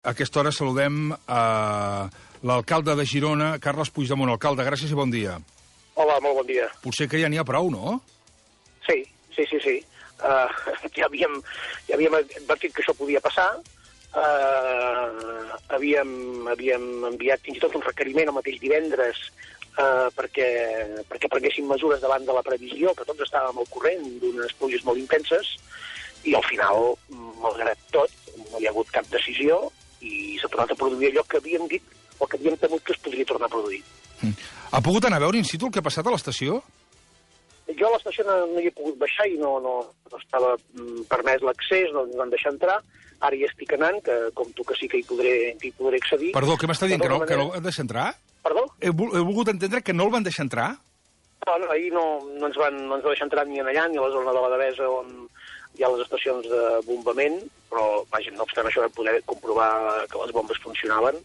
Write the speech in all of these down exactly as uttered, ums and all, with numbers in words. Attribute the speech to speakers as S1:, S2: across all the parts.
S1: A aquesta hora saludem a l'alcalde de Girona, Carles Puigdemont. Alcalde, gràcies i bon dia.
S2: Hola, molt bon dia.
S1: Potser que ja n'hi ha prou, no?
S2: Sí, sí, sí, sí. Uh, ja, havíem, ja havíem advertit que això podia passar. Uh, havíem, havíem enviat fins i tot un requeriment el mateix divendres uh, perquè, perquè prenguessin mesures davant de la previsió, que tots estàvem al corrent d'unes pluges molt intenses, i al final, malgrat tot, no hi ha hagut cap decisió i s'ha tornat a produir allò que havíem dit o que havíem temut que es podria tornar a produir.
S1: Mm. Ha pogut anar a veure in situ el que ha passat a l'estació?
S2: Jo a l'estació no, no hi he pogut baixar i no, no, no estava permès l'accés, no ens van deixar entrar. Ara hi estic anant, que com tu que sí que hi podré, que hi podré accedir.
S1: Perdó, què m'està dient, que no,
S2: manera...
S1: que no el van deixar entrar?
S2: Perdó?
S1: He, he volgut entendre que no el van deixar entrar?
S2: No, no, ahir no, no, ens van, no ens va deixar entrar ni en allà, ni a la zona de la Devesa, on hi ha les estacions de bombament, però, vaja, no obstant això, vam poder comprovar que les bombes funcionaven,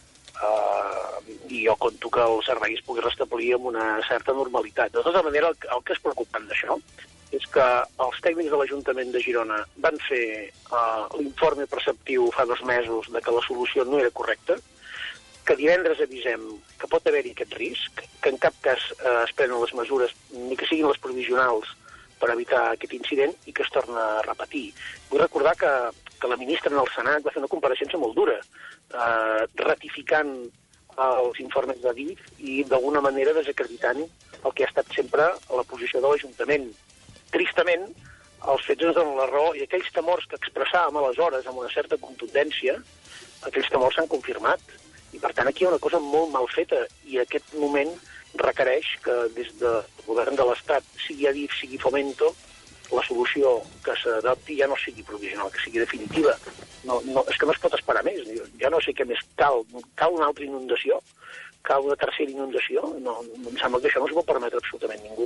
S2: uh, i jo conto que el servei es pugui restablir amb una certa normalitat. De tota manera, el, el que és preocupant d'això és que els tècnics de l'Ajuntament de Girona van fer uh, l'informe preceptiu fa dos mesos de que la solució no era correcta, que divendres avisem que pot haver-hi aquest risc, que en cap cas uh, es prenen les mesures, ni que siguin les provisionals, per evitar aquest incident i que es torna a repetir. Vull recordar que, que la ministra en el Senat va fer una compareixença molt dura, eh, ratificant els informes de D I F i d'alguna manera desacreditant el que ha estat sempre la posició de l'Ajuntament. Tristament, els fets ens donen la raó i aquells temors que expressàvem aleshores amb una certa contundència, aquells temors s'han confirmat. I per tant aquí hi ha una cosa molt mal feta i aquest moment requereix que des del govern de l'Estat, sigui a D I F, sigui Fomento, la solució que s'adopti ja no sigui provisional, que sigui definitiva. No, no, és que no es pot esperar més. Ja no sé què més cal. Cal una altra inundació? Cal una tercera inundació? No, em sembla que això no s'ho pot permetre absolutament ningú.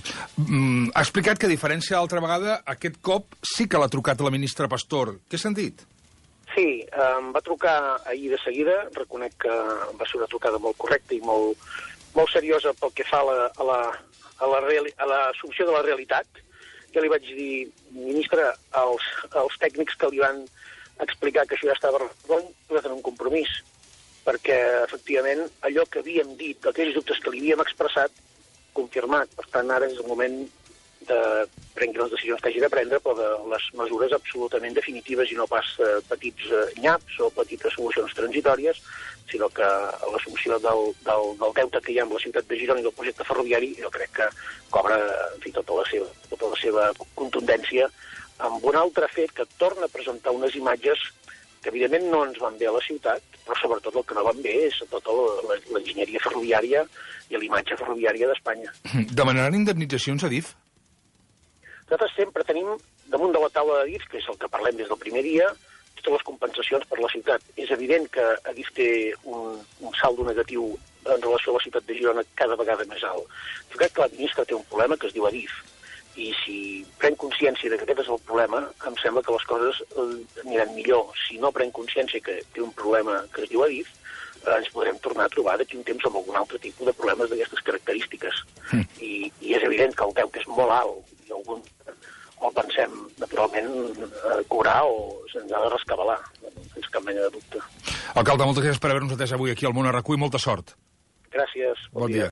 S1: Mm, ha explicat que, a diferència de l'altra vegada, aquest cop sí que l'ha trucat a la ministra Pastor. Què has sentit?
S2: Sí, em va trucar ahir de seguida. Reconec que va ser una trucada molt correcta i molt, molt seriosa pel que fa a la, a la, a la, reali, a l'assumpció de la realitat. Jo li vaig dir, ministre, als, als tècnics que li van explicar que això ja estava resolt, va tenir un compromís, perquè, efectivament, allò que havíem dit, aquells dubtes que li havíem expressat, confirmat. Per tant, ara és el moment de prendre les decisions que hagi de prendre, però de les mesures absolutament definitives i no pas eh, petits eh, nyaps o petites solucions transitòries, sinó que l'assumpció del, del, del deute que hi ha amb la ciutat de Girona i del projecte ferroviari, jo crec que cobra en fi, tota, la seva, tota la seva contundència amb un altre fet que torna a presentar unes imatges que evidentment no ens van bé a la ciutat, però sobretot el que no van bé és tota l'enginyeria ferroviària i l'imatge ferroviària d'Espanya.
S1: Demanaran indemnitzacions a D I F?
S2: Nosaltres sempre tenim damunt de la taula de D I F, que és el que parlem des del primer dia, totes les compensacions per la ciutat. És evident que a D I F té un, un saldo negatiu en relació a la ciutat de Girona cada vegada més alt. Jo crec que la ministra té un problema que es diu a D I F, i si pren consciència de que aquest és el problema, em sembla que les coses aniran millor. Si no pren consciència que té un problema que es diu a D I F, eh, ens podrem tornar a trobar d'aquí un temps amb algun altre tipus de problemes d'aquestes característiques. Mm. I, I és evident que el deute és molt alt, i algun o pensem, naturalment, eh, cobrar o se'ns ha de rescabalar, sense cap mena de dubte.
S1: Alcalde, moltes gràcies per haver-nos atès avui aquí al Món a RAC u i molta sort.
S2: Gràcies.
S1: Bon, bon dia. dia.